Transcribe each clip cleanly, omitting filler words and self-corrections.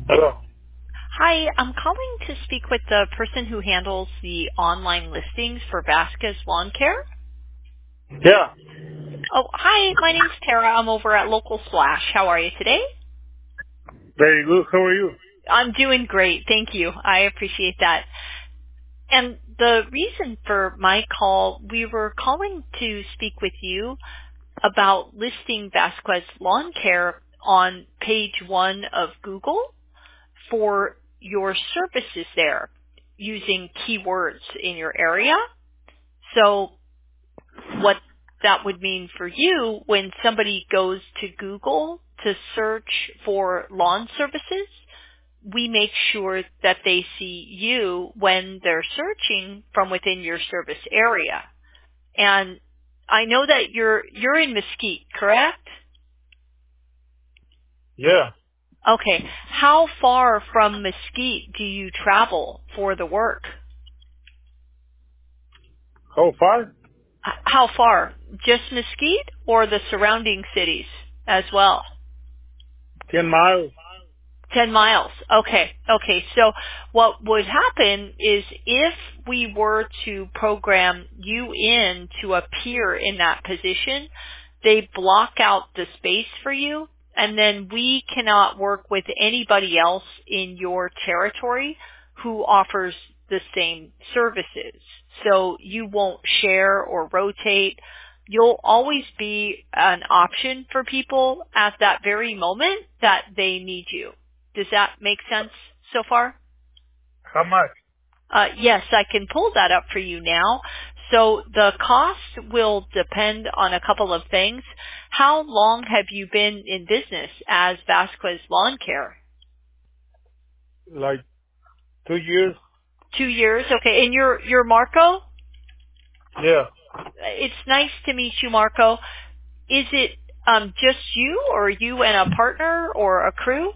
Hello. Hi, I'm calling to speak with the person who handles the online listings for Vasquez Lawn Care. Yeah. Oh, hi, my name's Tara. I'm over at Local Splash. How are you today? Very good. How are you? I'm doing great. Thank you. I appreciate that. And the reason for my call, we were calling to speak with you about listing Vasquez Lawn Care on page 1 of Google for your services there using keywords in your area. So what that would mean for you when somebody goes to Google to search for lawn services, we make sure that they see you when they're searching from within your service area. And I know that you're in Mesquite, correct? Yeah. Okay. How far from Mesquite do you travel for the work? How far? How far? Just Mesquite or the surrounding cities as well? 10 miles. 10 miles. Okay. Okay. So what would happen is if we were to program you in to appear in that position, they block out the space for you, and then we cannot work with anybody else in your territory who offers the same services. So you won't share or rotate. You'll always be an option for people at that very moment that they need you. Does that make sense so far? How much? Yes, I can pull that up for you now. So the cost will depend on a couple of things. How long have you been in business as Vasquez Lawn Care? Like 2 years? 2 years, okay. And you're Marco? Yeah. It's nice to meet you, Marco. Is it just you, or you and a partner or a crew?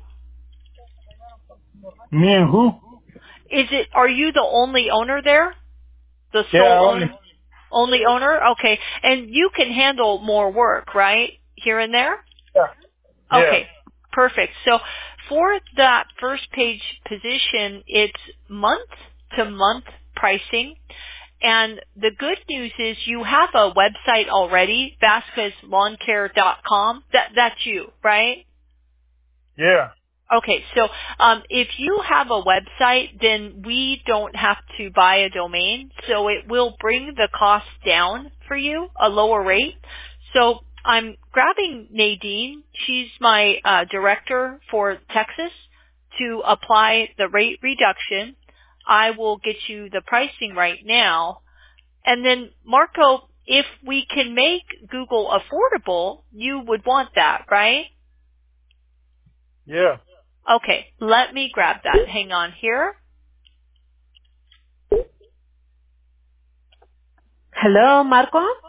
Me and who? Are you the only owner there? The Yeah, sole only. owner? Only owner? Okay. And you can handle more work, right? Here and there? Yeah. Yeah. Okay. Perfect. So for that first page position, it's month to month pricing. And the good news is you have a website already, VasquezLawnCare.com. That's you, right? Yeah. Okay, so if you have a website, then we don't have to buy a domain, so it will bring the cost down for you, a lower rate. So I'm grabbing Nadine. She's my director for Texas to apply the rate reduction. I will get you the pricing right now. And then, Marco, if we can make Google affordable, you would want that, right? Yeah. Okay, let me grab that. Hang on here. Hello, Marco?